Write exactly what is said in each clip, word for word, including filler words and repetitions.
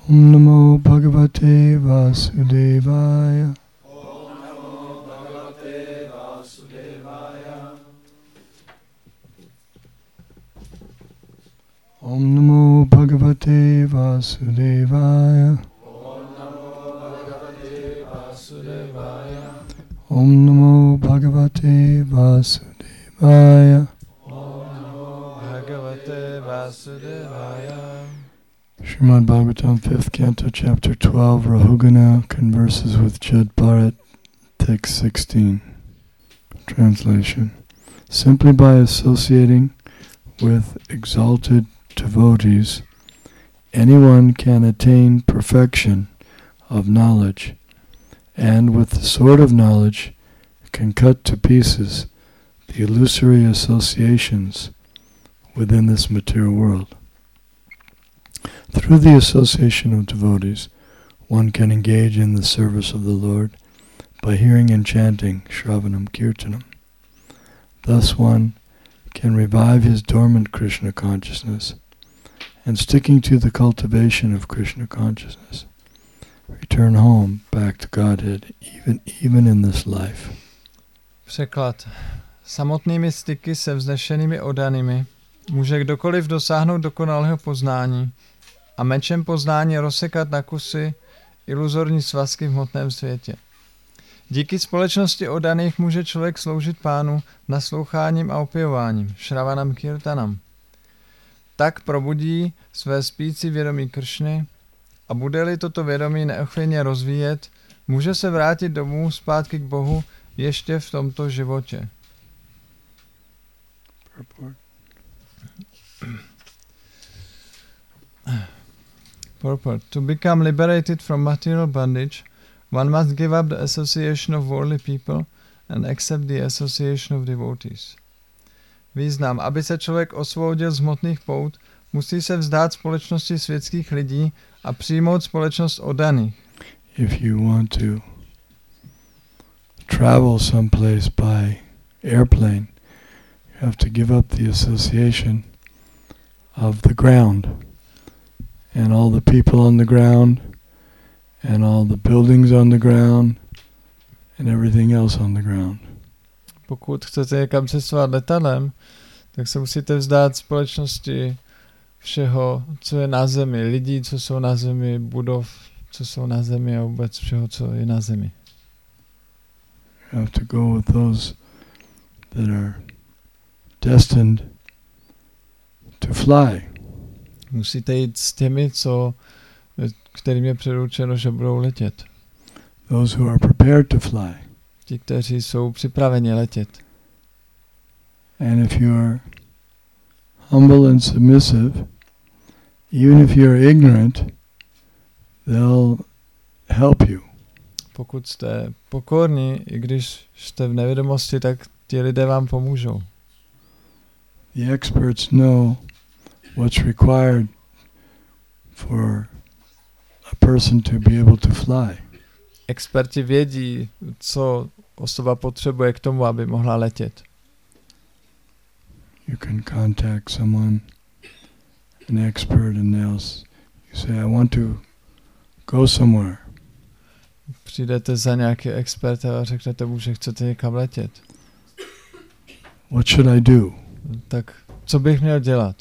Om Namo Bhagavate Vasudevaya. Om Namo Bhagavate Vasudevaya. Om Namo Bhagavate Vasudevaya. Om Namo Bhagavate Vasudevaya. Om Namo Bhagavate Vasudevaya. Om Namo Bhagavate Vasudevaya. Srimad Bhagavatam, fifth Canto, Chapter twelve, Rahugana converses with Jad Bharat, Text sixteen. Translation. Simply by associating with exalted devotees, anyone can attain perfection of knowledge, and with the sword of knowledge can cut to pieces the illusory associations within this material world. Through the association of devotees, one can engage in the service of the Lord by hearing and chanting Shravanam Kirtanam. Thus one can revive his dormant Krishna consciousness, and sticking to the cultivation of Krishna consciousness, return home back to Godhead even, even in this life. Překlad. Samotnými styky se vznešenými odanými může kdokoliv dosáhnout dokonalého poznání a mečem poznání rozsekat na kusy iluzorní svazky v hmotném světě. Díky společnosti odaných může člověk sloužit Pánu nasloucháním a opěvováním, Shravanam Kirtanam. Tak probudí své spící vědomí Kršny a bude-li toto vědomí neochvějně rozvíjet, může se vrátit domů zpátky k Bohu ještě v tomto životě. Purport. Purport. To become liberated from material bondage, one must give up the association of worldly people and accept the association of devotees. Význam. Aby se člověk osvobodil z hmotných pout, musí se vzdát společnosti světských lidí a přijmout společnost oddaných. If you want to travel someplace by airplane, you have to give up the association of the ground and all the people on the ground and all the buildings on the ground and everything else on the ground. Pokud chcete někam cestovat letadlem, tak se musíte vzdát společnosti všeho, co je na zemi, lidí, co jsou na zemi, budov, co jsou na zemi a vůbec všeho, co je na zemi. You have to go with those that are destined to fly. Musíte jít s těmi, co, kterým je předurčeno, že budou letět. Those who are prepared to fly. Ti, kteří jsou připraveni letět. And if you are humble and submissive, even if you are ignorant, they'll help you. Pokud jste pokorní, i když jste v nevědomosti, tak ti lidé vám pomůžou. The experts know what's required for a person to be able to fly. Experti vědí, co osoba potřebuje k tomu, aby mohla letět. You can contact someone, an expert, and they'll you say, I want to go somewhere. Přijdete za nějaký expert a řeknete mu, že chcete někam letět. What should I do? Tak co bych měl dělat?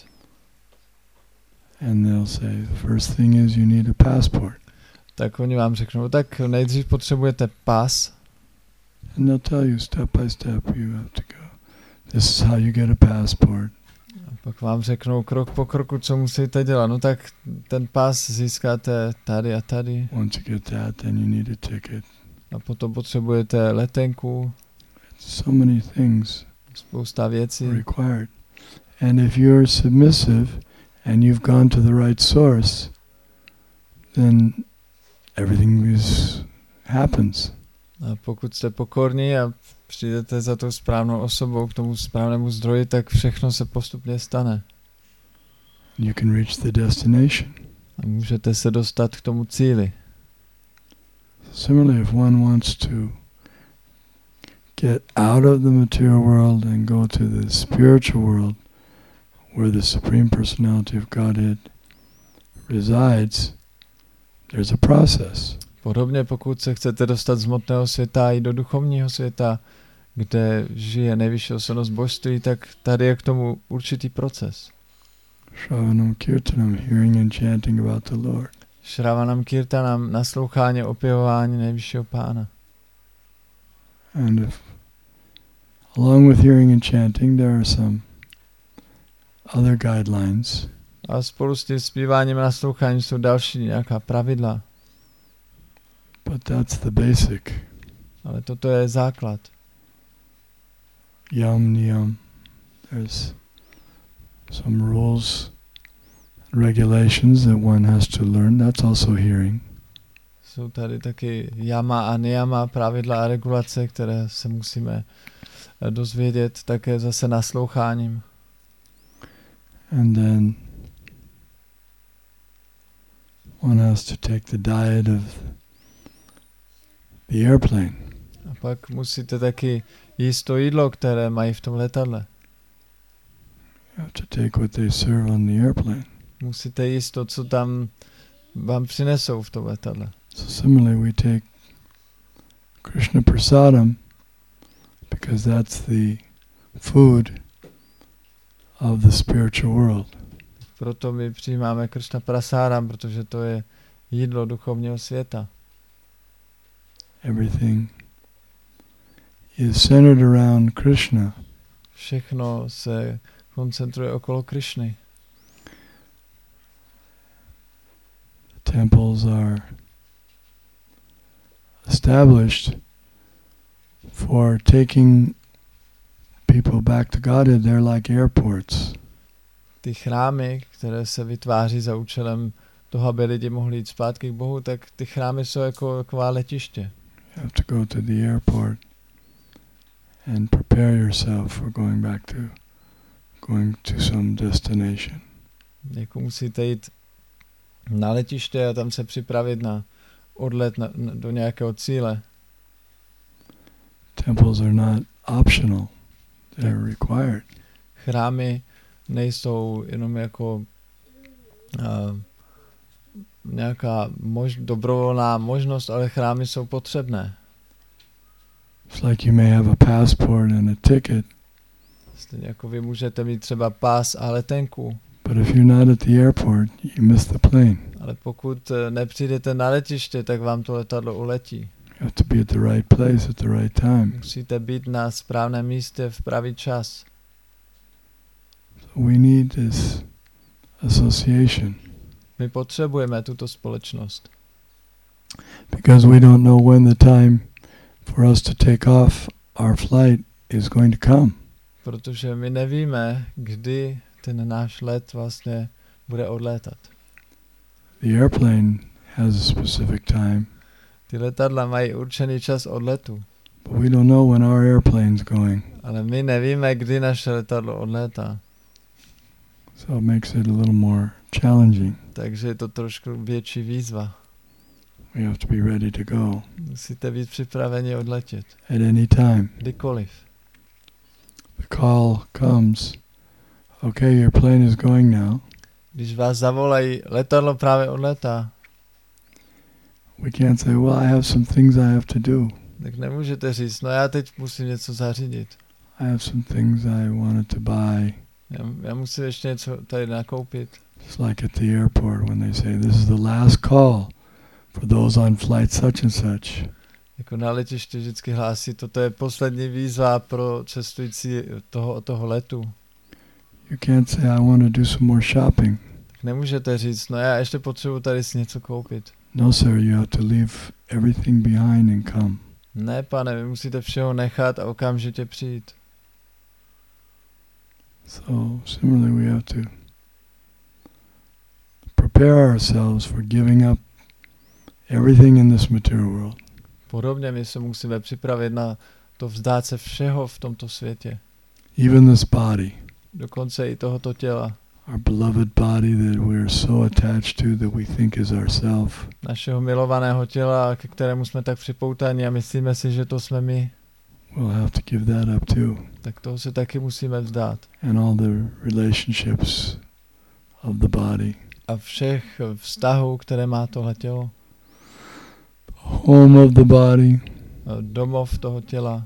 And they'll say, the first thing is you need a passport. Tak oni vám řeknou, tak nejdřív potřebujete pas. And they'll tell you step by step you have to go. This is how you get a passport. A pak vám řeknou krok po kroku, co musíte dělat. No tak ten pas získáte tady a tady. Once you get that, then you need a ticket. A potom potřebujete letenku. So many things Spousta věcí. required. And if you're submissive and you've gone to the right source, then everything is happens. A pokud jste pokorní a přijdete za tou správnou osobou k tomu správnému zdroji, tak všechno se postupně stane. You can reach the destination. A můžete se dostat k tomu cíli. Similarly, if one wants to get out of the material world and go to the spiritual world, where the Supreme Personality of Godhead resides, there's a process. Podobně pokud se chcete dostat z hmotného světa i do duchovního světa, kde žije nejvyšší osobnost božství, tak tady je k tomu určitý proces. Shravanam kirtanam, hearing and chanting about the Lord. Shravanam kirtanam, naslouchání, opěvování nejvyššího pána. And if, along with hearing and chanting, there are some other guidelines. A spolu s tím zpíváním a nasloucháním jsou další nějaká pravidla. But that's the basic. Ale toto je základ. Yam niyam. There's some rules, regulations that one has to learn. That's also hearing. Jsou tady taky yama a niyama, pravidla a regulace, které se musíme dozvědět také zase nasloucháním. And then one has to take the diet of the airplane. A pak musíte taky jíst to jídlo, které mají v tom letadle. You have to take what they serve on the airplane. Musíte jíst to, co tam vám přinesou v tom letadle. So similarly, we take Krishna prasadam because that's the food of the spiritual world. Proto my přijímáme Krishna prasadam, protože to je jídlo duchovního světa. Everything is centered around Krishna. Všechno se koncentruje okolo Krishny. Temples are established for taking people back to Godhead. They're like airports. Ty chrámy, které se vytváří za účelem toho, aby lidi mohli jít zpátky k Bohu, tak ty chrámy jsou jako taková letiště. You have to go to the airport and prepare yourself for going back to going to some destination. Jako musíte jít na letiště a tam se připravit na odlet na, na, do nějakého cíle. Temples are not optional. They're required. Chrámy nejsou jenom jako uh, nějaká mož, dobrovolná možnost, ale chrámy jsou potřebné. It's like you may have a passport and a ticket. Stejně jako vy můžete mít třeba pás a letenku. But if you're not at the airport, you miss the plane. Ale pokud nepřijdete na letiště, tak vám to letadlo uletí. You have to be at the right place at the right time. Musíte být na správném místě v pravý čas. So we need this association. My potřebujeme tuto společnost. Because we don't know when the time for us to take off our flight is going to come. Protože my nevíme, kdy ten náš let vlastně bude odlétat. The airplane has a specific time. Ty letadla mají určený čas odletu. But we don't know when our airplane's going. Ale my nevíme, kdy naše letadlo odlétá. So it makes it a little more challenging. Takže je to trošku větší výzva. We have to be ready to go. Musíte být připraveni odletět. At any time. Kdykoliv. The call comes. Okay, your plane is going now. Když vás zavolají, letadlo právě odletá. We can't say, well, I have some things I have to do. Tak nemůžete říct, no já teď musím něco zařídit. I have some things I wanted to buy. Já, já musím ještě něco tady nakoupit. It's like at the airport when they say, this is the last call for those on flight such and such. Jako na letišti vždycky hlásí, toto je poslední výzva pro cestující toho, toho letu. You can't say, I want to do some more shopping. Tak nemůžete říct, no já ještě potřebuji tady si něco koupit. No, sir, you have to leave everything behind and come. Ne, pane, vy musíte všeho nechat a okamžitě přijít. So, similarly, we have to prepare ourselves for giving up everything in this material world. Podobně my se musíme připravit na to vzdát se všeho v tomto světě. Even this body. Dokonce i tohoto těla. Our beloved body that we are so attached to that we think is ourself. Našeho milovaného těla, ke kterému jsme tak připoutaní a myslíme si, že to jsme my. We'll have to give that up too. Tak toho se taky musíme vzdát. And all the relationships of the body. A všech vztahů, které má tohle tělo. home of the body, domov toho těla,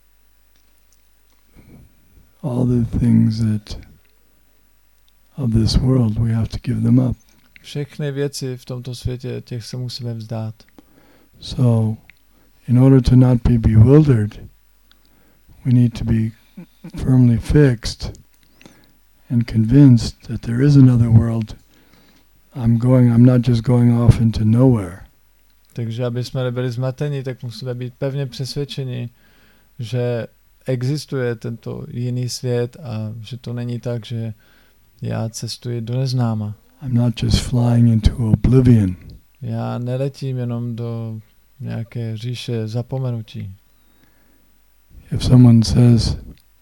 all the things that of this world, we have to give them up. všechny věci v tomto světě, těch se musíme vzdát. So, in order to not be bewildered, we need to be firmly fixed and convinced that there is another world. I'm going, I'm not just going off into nowhere. Takže aby jsme nebyli zmateni, tak musíme být pevně přesvědčeni, že existuje tento jiný svět a že to není tak, že já cestuji do neznáma. I'm not just flying into oblivion. Já neletím jenom do nějaké říše zapomenutí. If someone says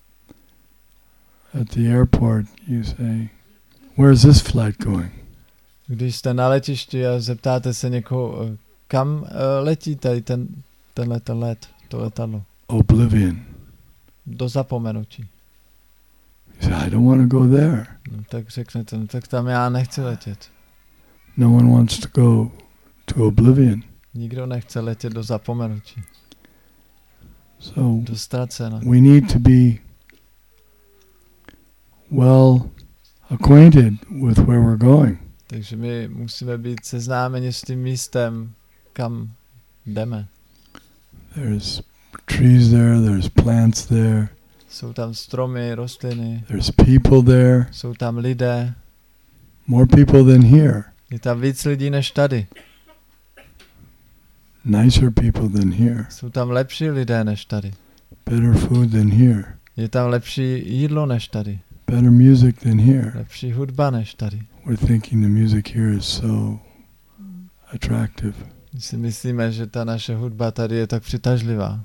at the airport, you say, where is this flight going? Když jste na letišti a zeptáte se někoho, kam uh, letí tady ten, tenhle ten let, to letadlo? Oblivion. Do zapomenutí. You say, I don't want to go there. No, tak řeknete, no, tak tam já nechci letět. No one wants to go to oblivion. Nikdo nechce letět do zapomenutí. So Do ztracena. we need to be well acquainted with where we're going. Takže my musíme být seznámeni s tím místem, kam jdeme. There's trees there, there's plants there, Jsou tam stromy, rostliny, there's people there, jsou tam lidé. more people than here, Je tam víc lidí než tady. nicer people than here, Jsou tam lepší lidé než tady. better food than here, Je tam lepší jídlo než tady. better music than here. Lepší hudba než tady. We're thinking the music here is so attractive. My si myslíme, že ta naše hudba tady je tak přitažlivá.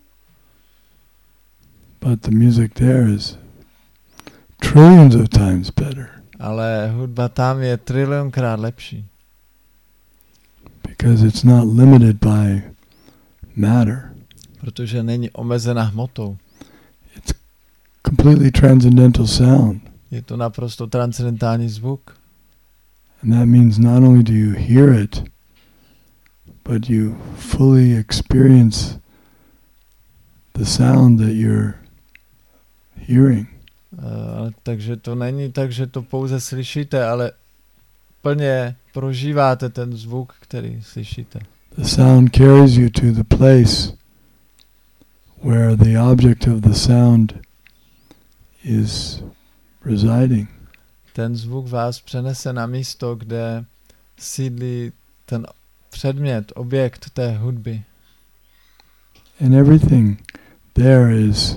But the music there is trillions of times better. Ale hudba tam je trilionkrát lepší. Because it's not limited by matter. Protože není omezena hmotou. It's completely transcendental sound. Je to naprosto transcendentální zvuk. And that means not only do you hear it, but you fully experience the sound that you're hearing. Uh, takže to není tak, že to pouze slyšíte, ale plně prožíváte ten zvuk, který slyšíte. The sound carries you to the place where the object of the sound is residing. Ten zvuk vás přenese na místo, kde sídlí ten předmět, objekt té hudby. And everything there is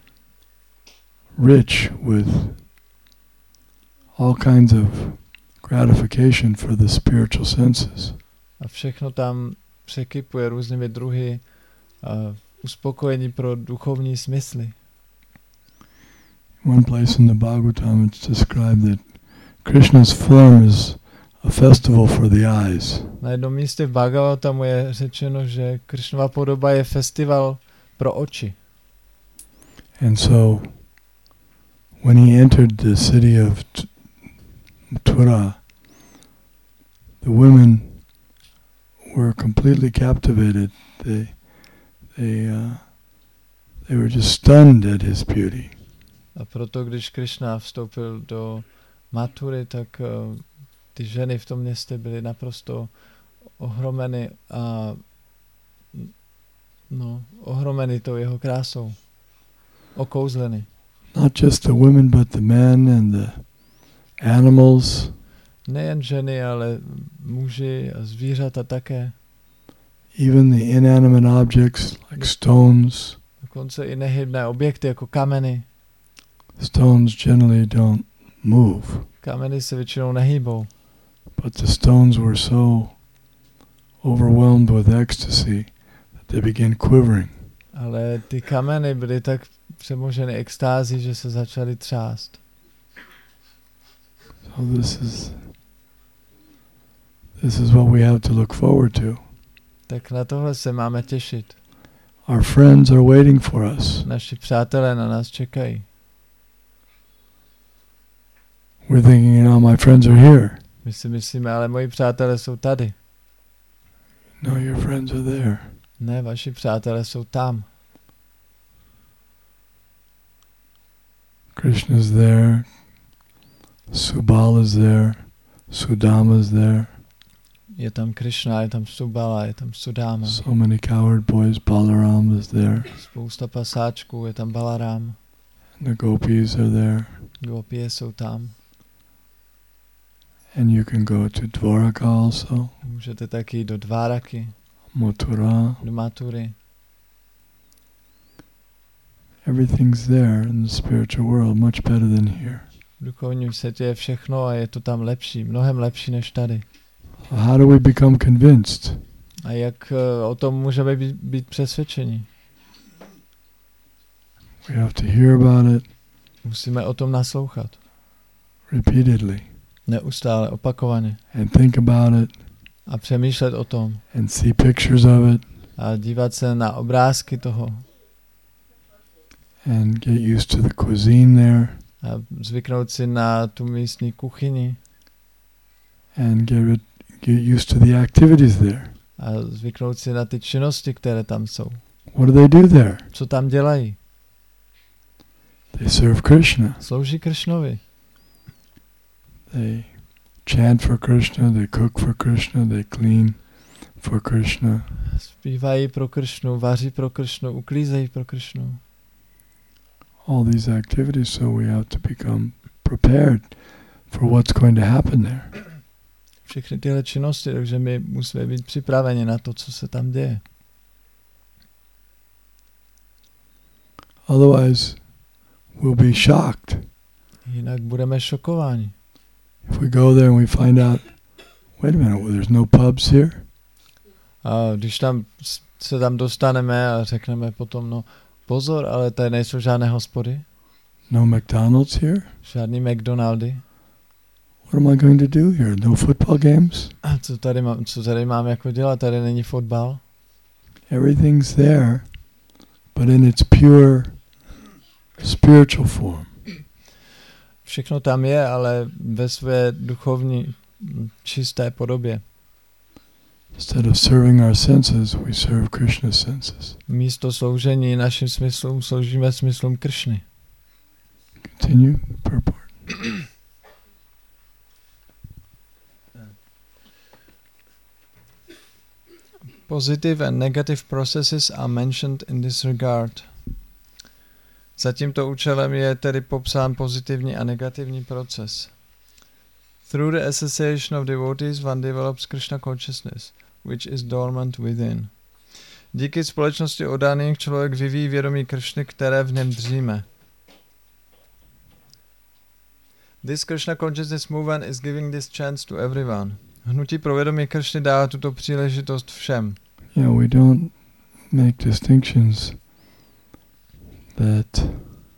rich with all kinds of gratification for the spiritual senses. A všechno tam překypuje různými druhy uh, uspokojení pro duchovní smysly. One place in the Bhagavatam it's described that Krishna's form is a festival for the eyes. Na jednom místě v Bhagavatamu je řečeno, že Krishnova podoba je festival pro oči. And so when he entered the city of Mathura, the women were completely captivated. They they uh, they were just stunned at his beauty. A proto, když Krishna vstoupil do Mathury, tak uh, ty ženy v tom městě byly naprosto ohromeny a no, ohromeny tou jeho krásou. Okouzleny. Not just the women, but the men and the animals. Nejen ženy, ale muži a zvířata také. Even the inanimate objects like stones. Dokonce i nehybné objekty jako kameny. Stones generally don't move. Kameny se většinou nehýbou. But the stones were so overwhelmed with ecstasy that they began quivering. Ale ty kameny byly tak přemoženy extází, že se začaly třást. So this is this is what we have to look forward to. Tak na tohle se máme těšit. Our friends are waiting for us. Naši přátelé na nás čekají. We're thinking, you know, my friends are here. My si myslíme, ale moji přátelé jsou tady. No, your friends are there. Ne, vaši přátelé jsou tam. Krishna is there. Subal is there. Sudama is there. Je tam Krishna, je tam Subala, je tam Sudama. So many coward boys. Balaram is there. Spousta pasáčků, je tam Balaram. The gopis are there. Gopie jsou tam. And you can go to Dwaraka also. Můžete taky jít do Dváraky, Mathura. do Matury. Everything's there in the spiritual world, much better than here. V duchovním světě je všechno a je to tam lepší, mnohem lepší než tady. How do we become convinced? A jak uh, o tom můžeme být, být přesvědčeni? We have to hear about it. Musíme o tom naslouchat. Repeatedly. Neustále, opakovaně. And think about it. A přemýšlet o tom. And see pictures of it. A dívat se na obrázky toho. And get used to the cuisine there. A zvyknout si na tu místní kuchyni. And get, rid, get used to the activities there. A zvyknout si na ty činnosti, které tam jsou. What do they do there? Co tam dělají? They serve Krishna. Slouží Krishnovi. They chant for Krishna, they cook for Krishna, they clean for Krishna. Zpívají pro Krishnu, vaří pro Krishnu, uklízejí pro Krishnu. All these activities, so we have to become prepared for what's going to happen there. Všechny tyhle činnosti, takže my musíme být připraveni na to, co se tam děje. Otherwise, we'll be shocked. Jinak budeme šokováni. If we go there and we find out, wait a minute, well, there's no pubs here? A když tam se tam dostaneme a řekneme potom, no pozor, ale tady nejsou žádné hospody. No McDonald's here? Žádný McDonaldy. What am I going to do here? No football games? A co tady mám, co tady mám jako dělat? Tady není fotbal. Everything's there, but in its pure spiritual form. Všechno tam je, ale ve své duchovní čisté podobě. Instead of serving our senses, we serve Krishna's senses. Místo sloužení našim smyslům sloužíme smyslům Krishny. Continue the purport. Positive and negative processes are mentioned in this regard. Za tímto účelem je tedy popsán pozitivní a negativní proces. Through the association of devotees one develops Krishna consciousness, which is dormant within. Díky společnosti oddaných člověk vyvíjí vědomí Krishny, které v něm dříme. This Krishna consciousness movement is giving this chance to everyone. Hnutí pro vědomí Krishny dává tuto příležitost všem. Yeah, we don't make distinctions that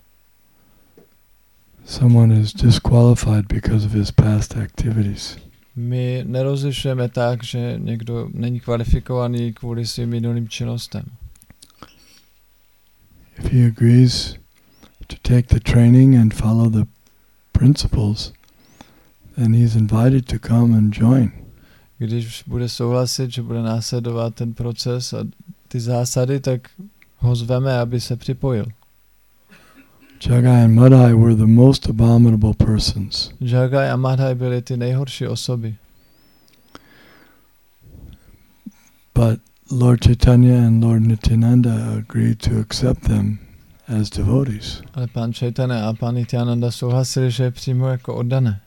someone is disqualified because of his past activities. My nerozlišujeme tak, že někdo není kvalifikovaný kvůli svým minulým činnostem. If he agrees to take the training and follow the principles, then he's invited to come and join. Když bude souhlasit, že bude následovat ten proces a ty zásady, tak ho zveme, aby se připojil. Jagai and Madhai were the most abominable persons. Jagai a Madhai byly ty nejhorší osoby. But Lord Chaitanya and Lord Nityananda agreed to accept them as devotees. Ale pán Chaitanya a pán Nityananda souhlasili, že je přijmou jako oddané.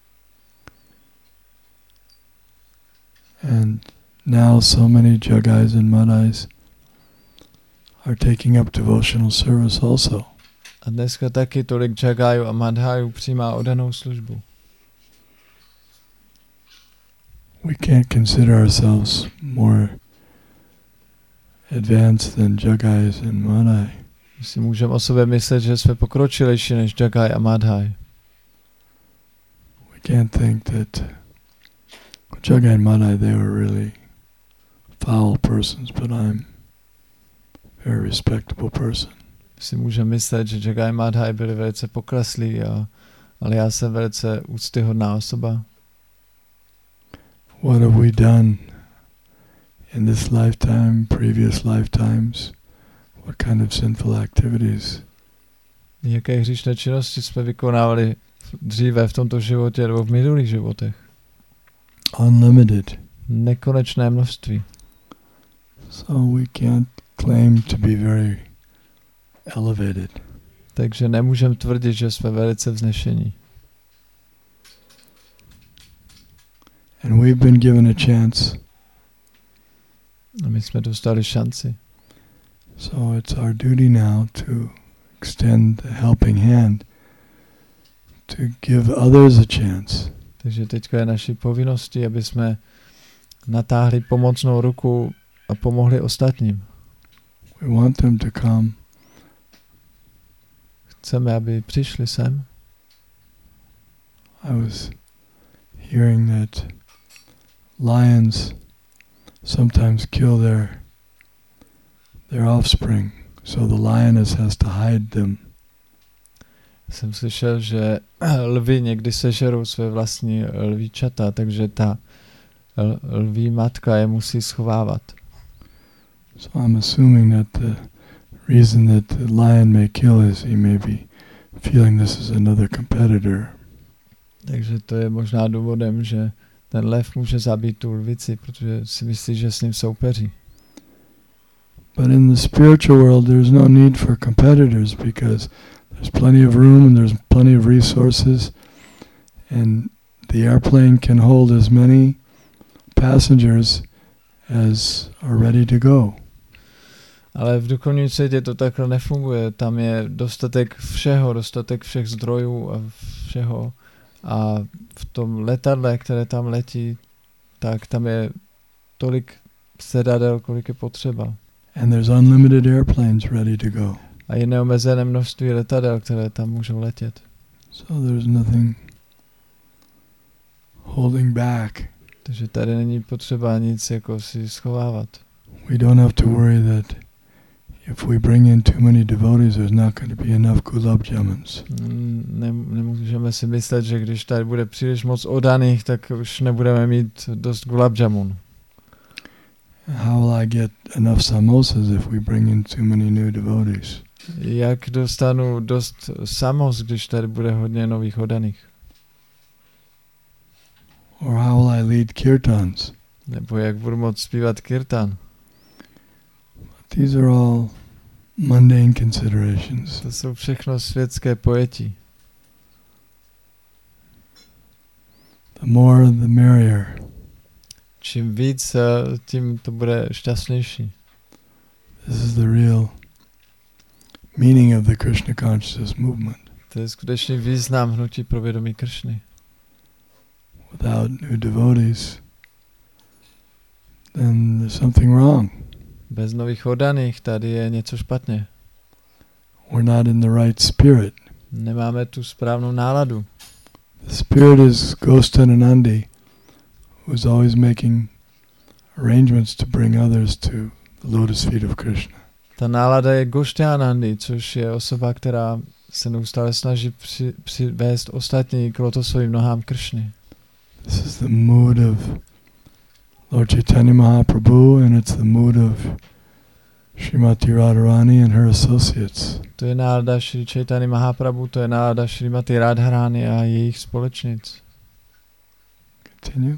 And now so many Jagais and Madhais are taking up devotional service also. A dneska taky tolik Jagajů a Madhajů přijímá oddanou službu. We can't consider ourselves more advanced than Jagais and Madhai. My si můžeme o sobě myslet, že jsme pokročilejší než Jagaj a Madhaj. We can't think that Jagai and Madhai, they were really foul persons, but I'm a very respectable person. Si můžeme myslet, že Jagai a Madhaj byli velice pokleslí, a, ale já jsem velice úctyhodná osoba. What have we done in this lifetime, previous lifetimes, what kind of sinful activities. Jaké hříšné činnosti jsme vykonávali dříve v tomto životě nebo v minulých životech. Unlimited. Nekonečné množství. So we can't claim to be very elevated. Takže nemůžeme tvrdit, že jsme velice vznešení. And we've been given a chance. A my jsme dostali šanci. So it's our duty now to extend a helping hand to give others a chance. Takže teďka je naší povinností, aby jsme natáhli pomocnou ruku a pomohli ostatním. We want them to come. Chceme, aby přišli sem. I was hearing that lions sometimes kill their their offspring, so the lioness has to hide them. Jsem slyšel, že lvi někdy sežerou své vlastní lvíčata, takže ta lví matka je musí schovávat. So I'm assuming that the reason that the lion may kill is he may be feeling this is another competitor. Takže to je možná důvodem, že ten lev může zabít tu lvici, protože si myslí, že s ním soupeří. But in the spiritual world there's no need for competitors because there's plenty of room and there's plenty of resources and the airplane can hold as many passengers as are ready to go. Ale v duchovním světě to takhle nefunguje. Tam je dostatek všeho, dostatek všech zdrojů a všeho. A v tom letadle, které tam letí, tak tam je tolik sedadel, kolik je potřeba. And there's unlimited airplanes ready to go. A je neomezené množství letadel, které tam můžou letět. So there's nothing holding back. Takže tady není potřeba nic jako si schovávat. We don't have to worry that if we bring in too many devotees, there's not going to be enough gulab jamuns. Ne, nemůžeme si myslet, že když tady bude příliš moc oddaných, tak už nebudeme mít dost gulab jamun. How will I get enough samosas if we bring in too many new devotees? Jak dostanu dost samos, když tady bude hodně nových oddaných? Or how will I lead kirtans? Nebo jak budu moct zpívat kirtan? These are all mundane considerations. To jsou všechno světské pojetí. The more the merrier. Čím víc, tím to bude šťastnější. This is the real meaning of the Krishna consciousness movement. To je skutečný význam hnutí pro vědomí Kršny. Without new devotees, then there's something wrong. Bez nových oddaných tady je něco špatně. We're not in the right spirit. Nemáme tu správnou náladu. The spirit is Ghostananandi, who is always making arrangements to bring others to the lotus feet of Krishna. Ta nálada je Gošťánandy, což je osoba, která se neustále snaží při, přivést ostatní k lotosovým nohám Kršny. This is the mood of Lord Chaitanya Mahaprabhu, and it's the mood of Srimati Radharani and her associates. To je nálada Šri Chaitanya Mahaprabhu, to je nálada Srimati Radharani a jejich společnic. Continue.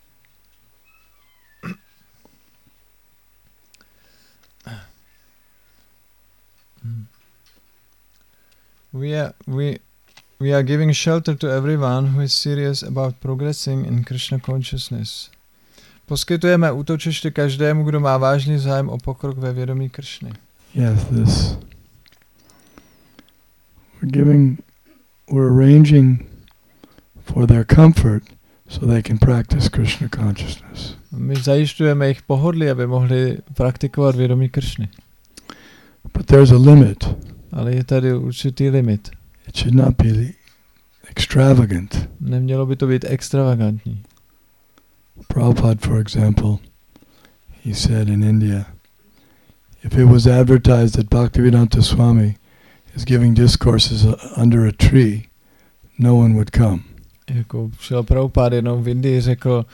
We are, we, we are giving shelter to everyone who is serious about progressing in Krishna consciousness. Poskytujeme útočiště každému, kdo má vážný zájem o pokrok ve vědomí Kršny. Yes, this. We're giving, we're arranging for their comfort so they can practice Krishna consciousness. My zajišťujeme jejich pohodlí, aby mohli praktikovat vědomí Kršny. But there's a limit. Ale je tady určitý limit. It should not be extravagant. Nemělo by to být extravagantní. Prabhupada, for example, he said in India, if it was advertised that Bhaktivedanta Swami is giving discourses under a tree, no one would come. Jako šel Prabhupada jednou v Indii řekl,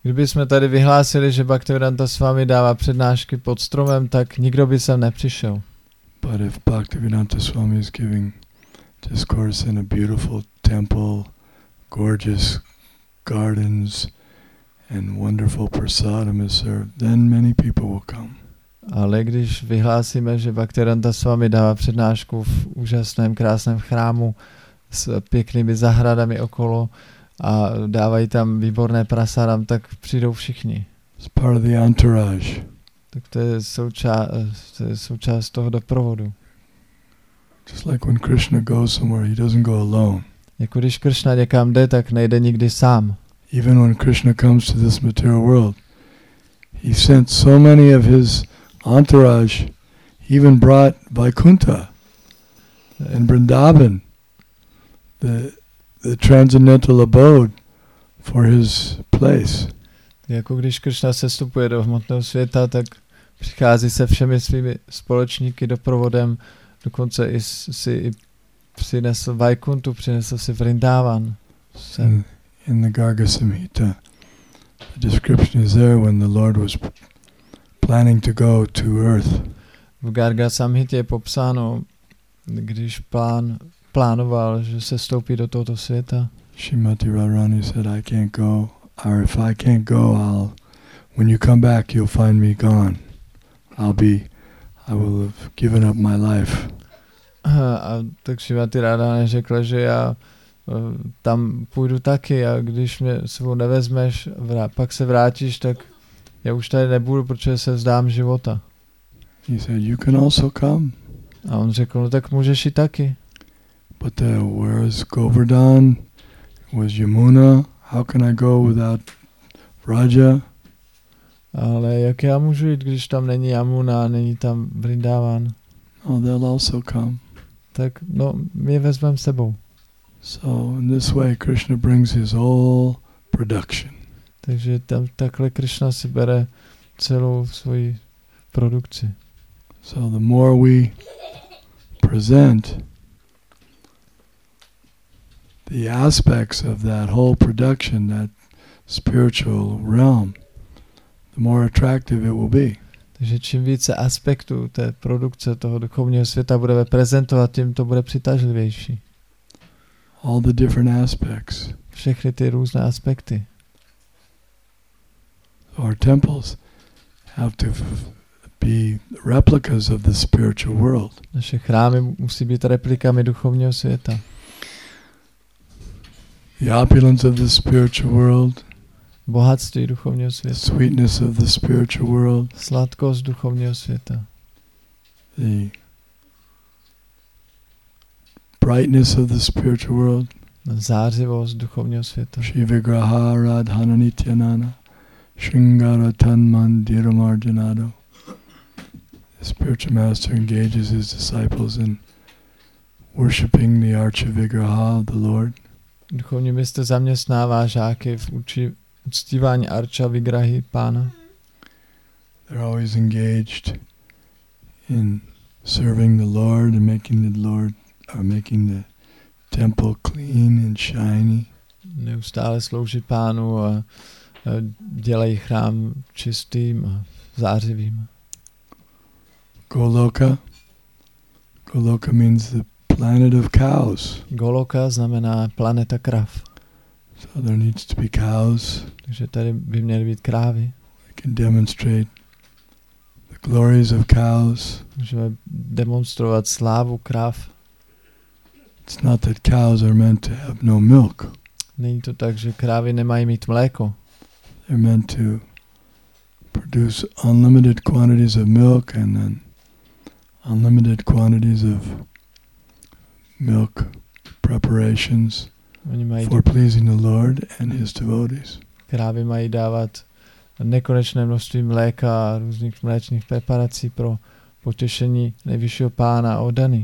Kdyby jsme tady vyhlásili, že Bhaktivedanta Swami dává přednášky pod stromem, tak nikdo by sem nepřišel. But if Bhaktivedanta Swami is giving discourse in a beautiful temple, gorgeous gardens, and wonderful prasadam is served, then many people will come. Ale když vyhlásíme, že Bhaktivedanta Swami dává přednášku v úžasném, krásném chrámu s pěknými zahradami okolo a dávají tam výborné prasadam, tak přijdou všichni. It's part of the entourage. Tak to je součást, to je součást toho doprovodu. Just like when Krishna goes somewhere, he doesn't go alone. Jako když Krishna někam jde, tak nejde nikdy sám. Even when Krishna comes to this material world, he sent so many of his entourage, he even brought Vaikuntha and Vrindavan, the, the transcendental abode, for his place. Jako když Krishna sestupuje do hmotného světa, tak přichází se všemi svými společníky doprovodem, dokonce i si i přinesl Vaikuntu, přinesl si Vrindavan. In, in the Garga Samhita, the description is there when the Lord was planning to go to earth. V Garga Samhitě je popsáno, když plán, plánoval, že se stoupí do tohoto světa. Srimati Radharani said, I can't go, or if I can't go, I'll, when you come back, you'll find me gone. I'll be, I will have given up my life. A tak Srimati Radharani řekla, že já tam půjdu taky a když mě sebou nevezmeš, vrá, pak se vrátíš, tak já už tady nebudu, protože se vzdám života. He said, you can also come. A on řekl, no tak můžeš i taky. But uh, where is Govardhan? Was Yamuna? How can I go without Raja? Ale jak já můžu jít, když tam není Yamuna, není tam Vrindavan? Oh, they'll also come. Tak no, my je vezmeme sebou. So in this way, Krishna brings his whole production. Takže tam takhle Krishna si bere celou svoji produkci. So the more we present the aspects of that whole production, that spiritual realm, the more attractive it will be. Takže čím více aspektů té produkce toho duchovního světa budeme prezentovat, tím to bude přitažlivější. All the different aspects. Všechny ty různé aspekty. Our temples have to f- be replicas of the spiritual world. Naše chrámy musí být replikami duchovního světa. The opulence of the spiritual world, Bohatství duchovního the světa. sweetness of the spiritual world, Sladkost duchovního světa. the brightness of the spiritual world, Zářivost duchovního světa. Shri Vigraha Radhana Nityanana, Shringara Tanmandira Marjanado. The spiritual master engages his disciples in worshipping the Archa Vigraha of the Lord. Duchovní mistr zaměstnává žáky v uči, uctívání Archa Vigrahy Pána. They're always engaged in serving the Lord and making the Lord, or making the temple clean and shiny. Neustále slouží Pánu a, a dělají chrám čistým a zářivým. Goloka. Goloka means the planet of cows. Goloka znamená planeta krav. So there needs to be cows. Takže tady by měly být krávy. We can demonstrate the glories of cows. Můžeme demonstrovat slávu krav. It's not that cows are meant to have no milk. Není to tak, že krávy nemají mít mléko. They're meant to produce unlimited quantities of milk and then unlimited quantities of milk preparations Oni mají for pleasing the Lord and his devotees. krávy mají dávat nekonečné množství mléka a různých mléčných preparací pro potěšení nejvyššího Pána a oddaných.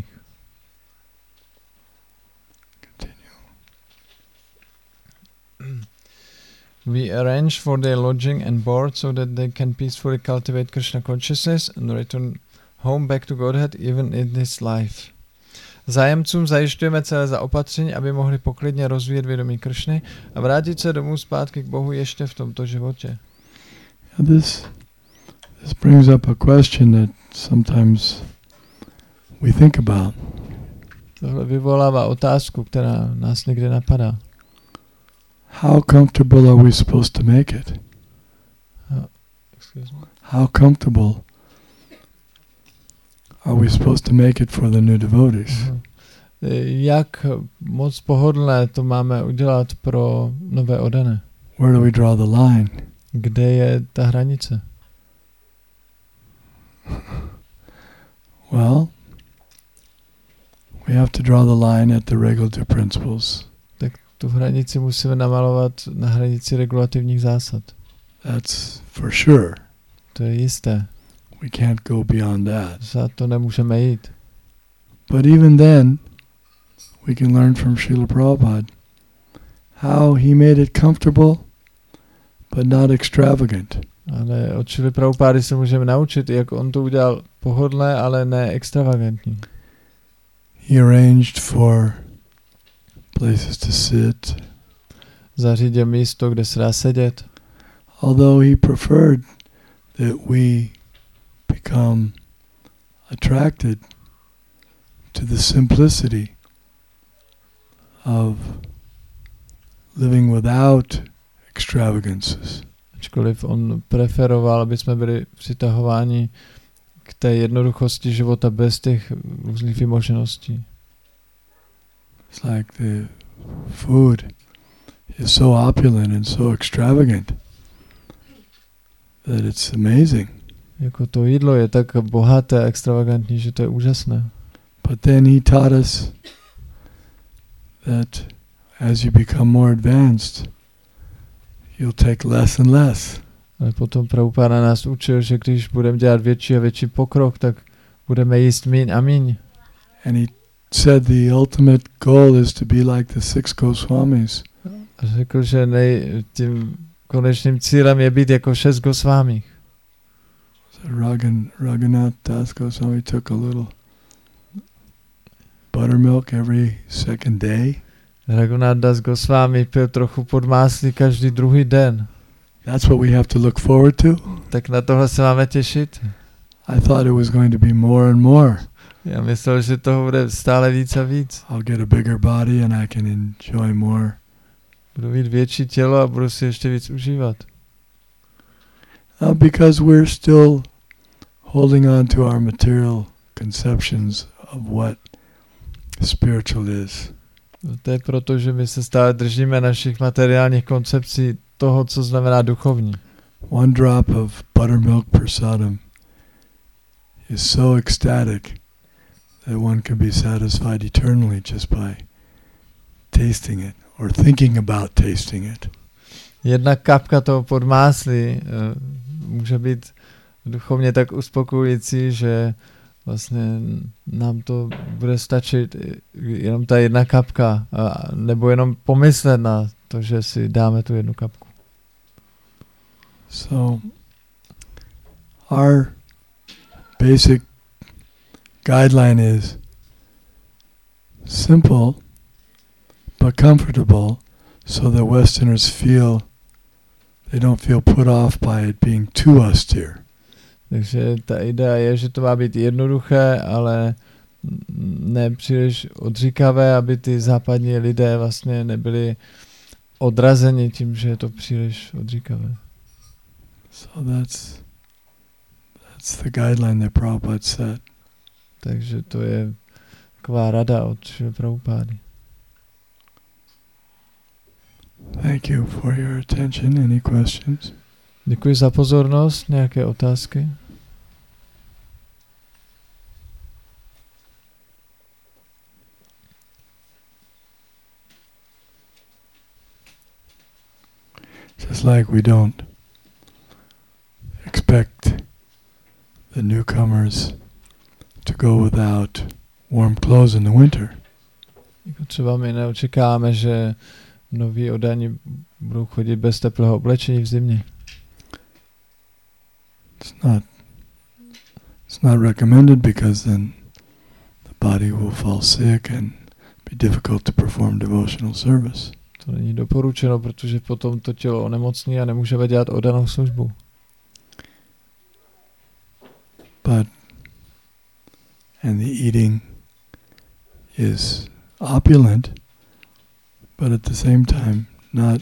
We arrange for their lodging and board so that they can peacefully cultivate Krishna consciousness and return home back to Godhead even in this life. Zájemcům zajišťujeme celé zaopatření, aby mohli poklidně rozvíjet vědomí Kršny a vrátit se domů zpátky k Bohu ještě v tomto životě. And this, this brings up a question that sometimes we think about. Tohle vyvolává otázku, která nás někdy napadá. How comfortable are we supposed to make it? Excuse me. How comfortable are we supposed to make it for the new devotees? Uh-huh. Jak moc pohodlné to máme udělat pro nové oddané? Where do we draw the line? Kde je ta hranice? Well, we have to draw the line at the regulative principles. Tak tu hranici musíme namalovat na hranici regulativních zásad. That's for sure. To je jisté. We can't go beyond that. Za to nemůžeme jít. But even then, we can learn from Srila Prabhupada how he made it comfortable, but not extravagant. Ale od Šrily Prabhupády se můžeme naučit, jak on to udělal pohodlné, ale ne extravagantní. He arranged for places to sit. Zařídil místo, kde se dá sedět. Although he preferred that we become attracted to the simplicity of living without extravagances. Ačkoliv on preferoval, aby jsme byli přitahováni k té jednoduchosti života bez těch různých vymožeností. It's like the food is so opulent and so extravagant that it's amazing. Jako to jídlo je tak bohaté a extravagantní, že to je úžasné. But then he taught us that as you become more advanced, you'll take less and less. Ale potom Prabhupáda nás učil, že když budeme dělat větší a větší pokrok, tak budeme jíst míň a míň. And he said the ultimate goal is to be like the six Goswamis. A řekl, že nej, tím konečným cílem je být jako šest Gosvámí. So Raghan, Raghunath Das Goswami took a little buttermilk every second day. Raghunath Das Goswami pil trochu podmáslí každý druhý den. That's what we have to look forward to. Tak na tohle se máme těšit. I thought it was going to be more and more. Já myslel, že toho bude stále víc a víc. I'll get a bigger body and I can enjoy more. Budu mít větší tělo a budu si ještě víc užívat. Uh, because we're still holding on to our material conceptions of what spiritual is. To je proto, že my se stále držíme našich materiálních koncepcí toho, co znamená duchovní. One drop of buttermilk prasadam is so ecstatic that one can be satisfied eternally just by tasting it or thinking about tasting it. Jedna kapka toho podmáslí uh, může být duchovně tak uspokojující, že vlastně nám to bude stačit jenom ta jedna kapka, a, nebo jenom pomyslet na to, že si dáme tu jednu kapku. So, our basic guideline is simple but comfortable so that Westerners feel they don't feel put off by it being too austere. Takže ta idea je, že to má být jednoduché, ale ne příliš odříkavé, aby ty západní lidé vlastně nebyli odrazeni tím, že je to příliš odříkavé. So that's that's the guideline that Prabhupada set. Takže to je taková rada od Šrily Prabhupády. Thank you for your attention. Any questions? Děkuji za pozornost. Nějaké otázky? Just like we don't expect the newcomers to go without warm clothes in the winter. Jako třeba my neočekáváme, že noví oddaní budou chodit bez teplého oblečení v zimě. It's not it's not recommended because then the body will fall sick and be difficult to perform devotional service. To není doporučeno, protože potom to tělo onemocní a nemůžeme dělat oddanou službu. But and the eating is opulent, but at the same time not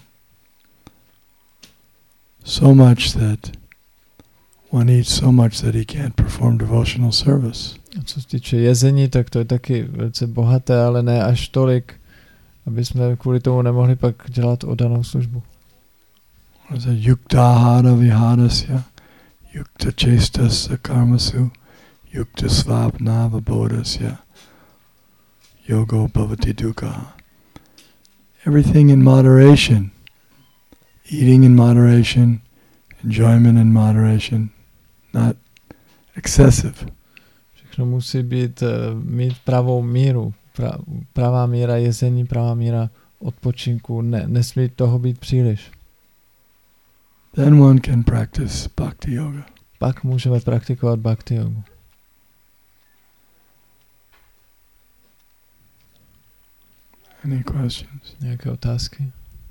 so much that one eats so much that he can't perform devotional service. A co se týče jezení, tak to je taky velice bohaté, ale ne až tolik, aby jsme kvůli tomu nemohli pak dělat oddanou službu. Yuktahara vihadasya, yukta chestasya karmasu, yukta svapnava bodhasya, yogo bhavati dukkha. Everything in moderation. Eating in moderation, enjoyment in moderation, not excessive. Všechno musí být, mít pravou míru, pra, pravá míra jezení, pravá míra odpočinku, ne, nesmí toho být příliš. Then one can practice bhakti yoga. Pak můžeme praktikovat bhakti yogu. Any questions? Nějaké otázky?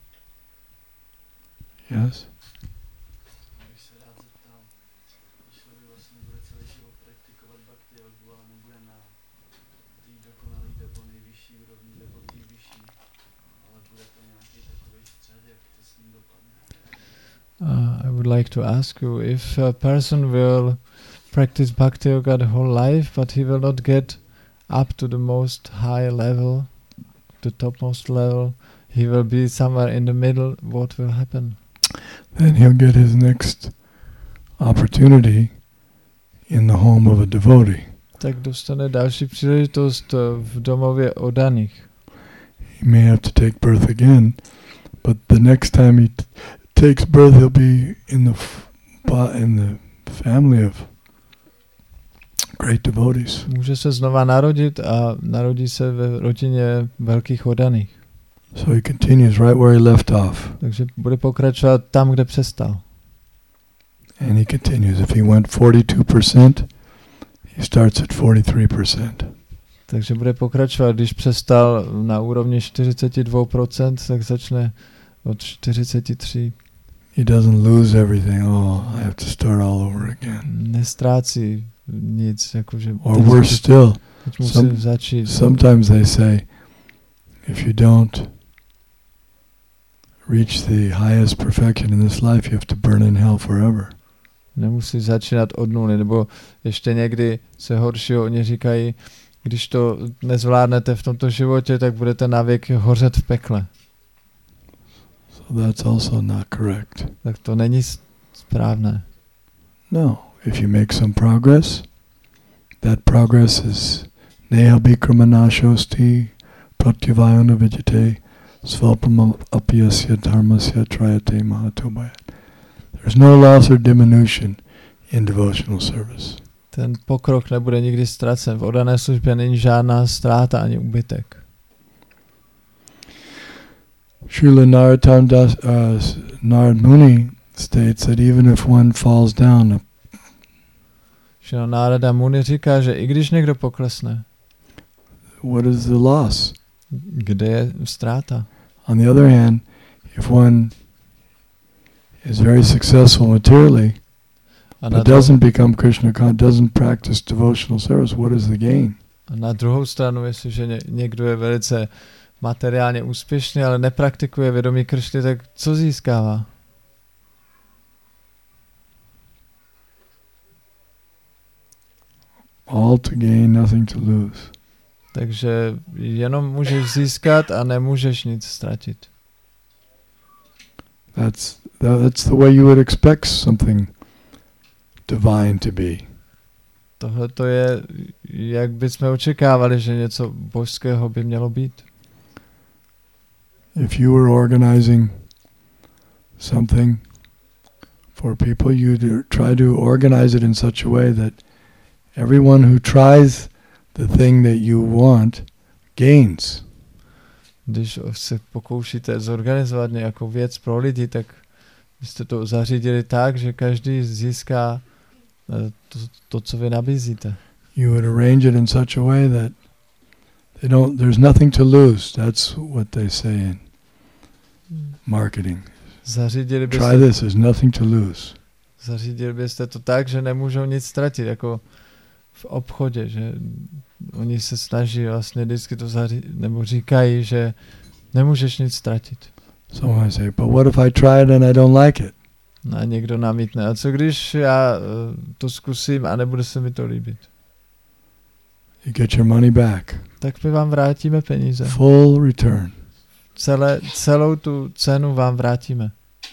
Yes? Bych se rád zeptal, když člověk vlastně bude celý život praktikovat bhakti jogu, ale nebude na té dokonalý nebo nejvyšší úrovni nebo té vyšší, ale bude to nějaký takový střed, jak to s ním dopadne. Uh, I would like to ask you, if a person will practice bhakti yoga the whole life, but he will not get up to the most high level, the topmost level, he will be somewhere in the middle, what will happen? Then he'll get his next opportunity in the home of a devotee. Tak dostane další příležitost v domově oddaných. He may have to take birth again, but the next time he t- takes birth, he'll be in the f- in the family of great devotees. Může se znova narodit a narodí se ve rodině velkých oddaných. So he continues right where he left off. Takže bude pokračovat tam, kde přestal. And he continues. If he went forty-two percent, he starts at forty-three percent. Takže bude pokračovat, když přestal na úrovni čtyřicet dva procent, tak začne od čtyřicet tři. He doesn't lose everything. Oh, I have to start all over again. Nestrácí nic, jakože Or worse still, teď musí some, začít. sometimes they say, if you don't reach the highest perfection in this life, you have to burn in hell forever. Nemusí začínat od nuly, nebo ještě někdy se horšího, oni říkají, když to nezvládnete v tomto životě, tak budete navěk hořet v pekle. So that's also not correct. Tak to není správné. No, if you make some progress, that progress is neha bikramanašosti pratyavayana vidyate svalpam apyasya dharmasya trayate mahatobaya. There's no loss or diminution in devotional service. Ten pokrok nebude nikdy ztracen. V oddané službě není žádná ztráta ani úbytek. Srila Narottam Das, uh, Narad Muni states that even if one falls down, Srila Narada Muni říká, že i když někdo poklesne, what is the loss? kde je ztráta? On the other hand, if one is very successful materially, A na, but dru- doesn't become Krishna con, doesn't practice devotional service, what is the gain? a na druhou stranu, jestliže ně, někdo je velice materiálně úspěšný, ale nepraktikuje vědomí Kršny, tak co získává? All to gain, nothing to lose. Takže jenom můžeš získat a nemůžeš nic ztratit. That's that, that's the way you would expect something divine to be. Tohle to je, jak bychom očekávali, že něco božského by mělo být. If you were organizing something for people, you do try to organize it in such a way that everyone who tries the thing that you want gains. Když se pokoušíte zorganizovat nějakou věc pro lidi, tak byste to zařídili tak, že každý získá to, to, co vy nabízíte. You would arrange it in such a way that They don't. There's nothing to lose. That's what they say in marketing. Zařídili Try byste, this. There's nothing to lose. zařídili byste to tak, že nemůžou nic ztratit, jako v obchodě, že oni se snaží vlastně vždycky to zaří, nebo říkají, že nemůžeš nic ztratit. Someone might say, but what if I try it and I don't like it? No a někdo namítne, a co když já uh, to zkusím a nebude se mi to líbit? You get your money back. Tak my vám vrátíme peníze. Full return. Celé, celou tu cenu vám vrátíme.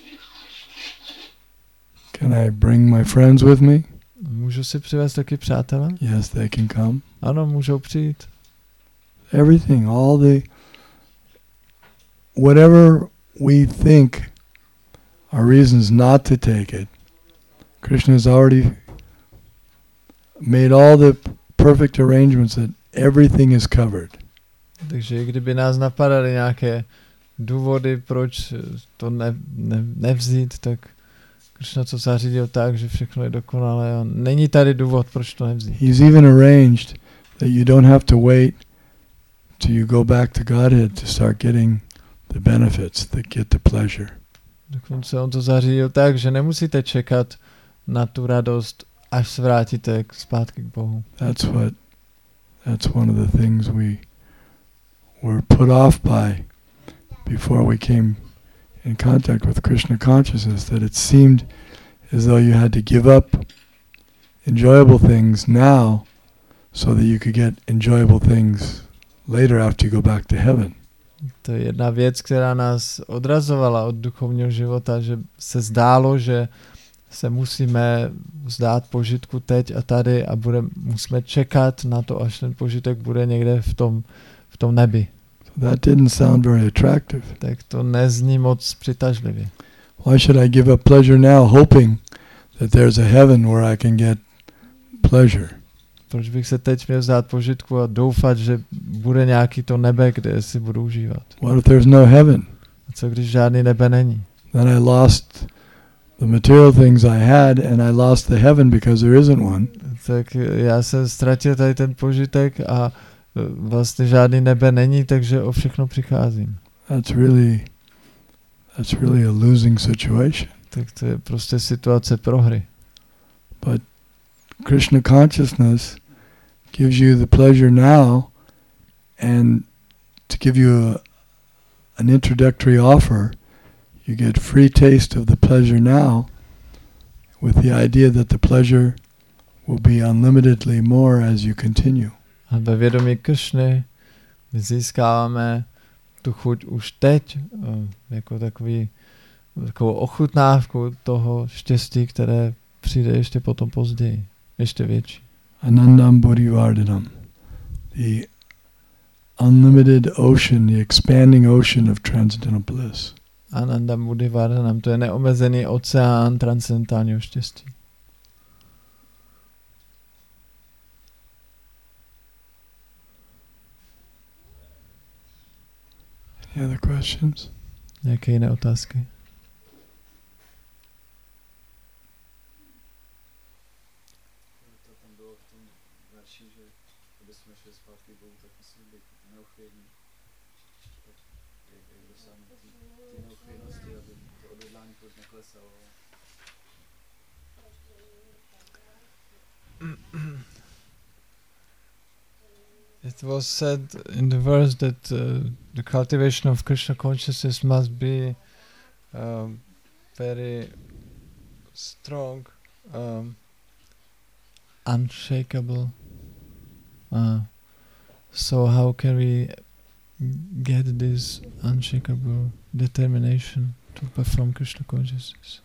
Can I bring my friends with me? Můžu si přivést taky přátele? Yes, they can come. Ano, můžou přijít. Everything, all the, whatever we think are reasons not to take it, Krishna has already made all the perfect arrangements that everything is covered. Takže kdyby nás napadaly nějaké důvody, proč to ne, ne, nevzít, tak Krishna to zařídil tak, že všechno je dokonalé a není tady důvod, proč to nevzít. He's even arranged that you don't have to wait till you go back to Godhead to start getting the benefits that get the pleasure. Dokonce on to zařídil tak, že nemusíte čekat na tu radost, až se vrátíte k, zpátky k Bohu. That's what, that's one of the things we were put off by before we came in contact with Krishna consciousness, that it seemed as though you had to give up enjoyable things now so that you could get enjoyable things later after you go back to heaven. To je jedna věc, která nás odrazovala od duchovního života, že se zdálo, že se musíme vzdát požitku teď a tady a bude, musíme čekat na to, až ten požitek bude někde v tom, v tom nebi. So that didn't sound very attractive. Tak to nezní moc přitažlivě. Why should I give up pleasure now, hoping that there's a heaven where I can get pleasure? Proč bych se teď měl vzdát požitku a doufat, že bude nějaký to nebe, kde si budu užívat? What if there's no heaven? A co když žádný nebe není? Then I lost the material things I had and I lost the heaven because there isn't one. Tak já jsem ztratil tady ten požitek a vlastně žádný nebe není, takže o všechno přicházím. That's really, that's really a losing situation. Tak to je prostě situace prohry. But Krishna consciousness gives you the pleasure now, and to give you a, an introductory offer, you get free taste of the pleasure now with the idea that the pleasure will be unlimitedly more as you continue. A ve vědomí Kršny my získáváme tu chuť už teď, jako takový, takovou ochutnávku toho štěstí, které přijde ještě potom později, ještě větší. Anandam Bodhivardhanam, the unlimited ocean, the expanding ocean of transcendental bliss. Anandam Bodhivardhanam, to je neomezený oceán transcendentálního štěstí. Any other questions? Nějaké jiné otázky? To tam bylo v tom verši, že aby jsme šli zpátky Bohu, tak musíme být neuchvědní. Tak jak, jak dosáhnout ty neuchvědnosti, aby to odhodlání furt neklesalo. It was said in the verse that uh, the cultivation of Krishna consciousness must be um, very strong, um, unshakable. Uh, so how can we get this unshakable determination to perform Krishna consciousness?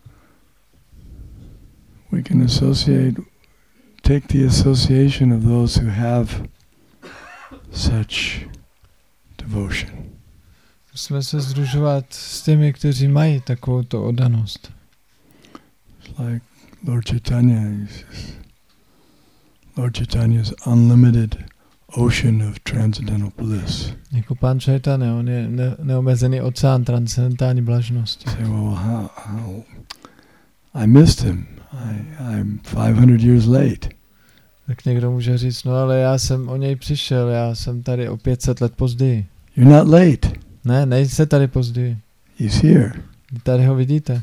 We can associate, take the association of those who have such devotion. Musíme se sdružovat s těmi, kteří mají takovouto oddanost. Like Lord Chaitanya, Lord Chaitanya's unlimited ocean of transcendental bliss. Jako pán Chaitanya, on je ne- neomezený oceán transcendentální blaženosti. Say, well, how, how? I missed him. I, I'm five hundred years late. Tak někdo může říct, no ale já jsem o něj přišel, já jsem tady o pět set let později. You're not late. Ne, nejste tady později. He's here. Tady ho vidíte.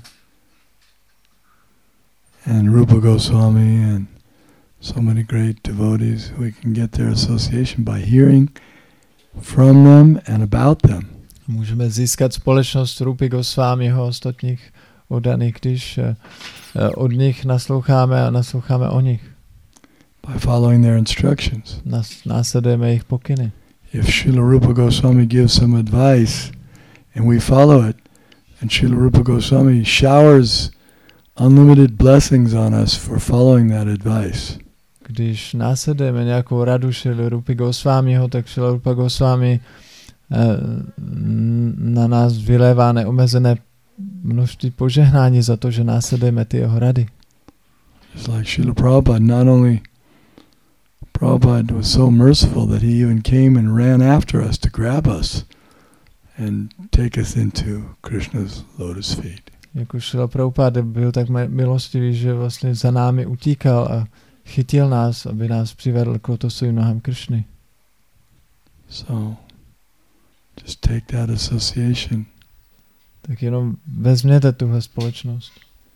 And Rupa Goswami and so many great devotees, we can get their association by hearing from them and about them. Můžeme získat společnost Rupy Gosvámiho a ostatních oddaných, když uh, od nich nasloucháme a nasloucháme o nich. By following their instructions. Nas, následujeme jejich pokyny. If Srila Rupa Goswami gives some advice and we follow it, and Srila Rupa Goswami showers unlimited blessings on us for following that advice. Když následujeme nějakou radu Šrily Rupy Gosvámiho, tak Šrila Rupa Gosvámi eh, na nás vylévá neomezené množství požehnání za to, že následujeme ty jeho rady. It's like Srila Prabhupada, not only Prabhupada was so merciful that he even came and ran after us to grab us and take us into Krishna's lotus feet. Jako Šrila Prabhupada byl tak milostivý, že vlastně za námi utíkal a chytil nás, aby nás přivedl k lotosovým nohám Kršny. So, just take that association. Tak jenom vezměte tuhle společnost.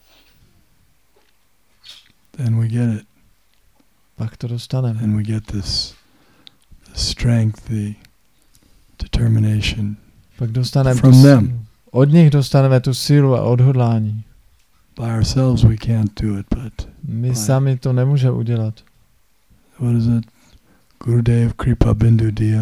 Then we get it. Pak to dostaneme. And we get this, the strength, the determination Pak dostaneme from tu, them. Od nich dostaneme tu sílu a odhodlání. By ourselves we can't do it, but My sami to nemůžeme udělat. what is it? Gurudev Kripa Bindu Diya.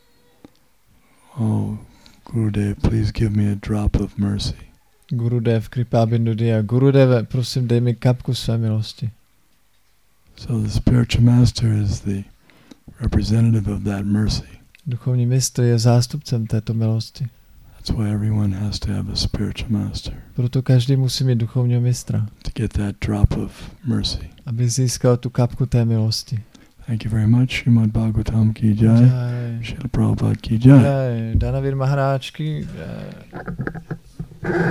Oh, Gurudev, please give me a drop of mercy. Gurudev Kripa Bindu Diya. Gurudeve, prosím, dej mi kapku své milosti. So the spiritual master is the representative of that mercy. Duchovní mistr je zástupcem této milosti. That's why everyone has to have a spiritual master. Proto každý musí mít duchovního mistra, To get that drop of mercy. aby získal tu kapku té milosti. Thank you very much. Srimad Bhagavatam ki jai. Jai. Srila Prabhupada ki jai. Jai. Danavir Maharaj ki jai.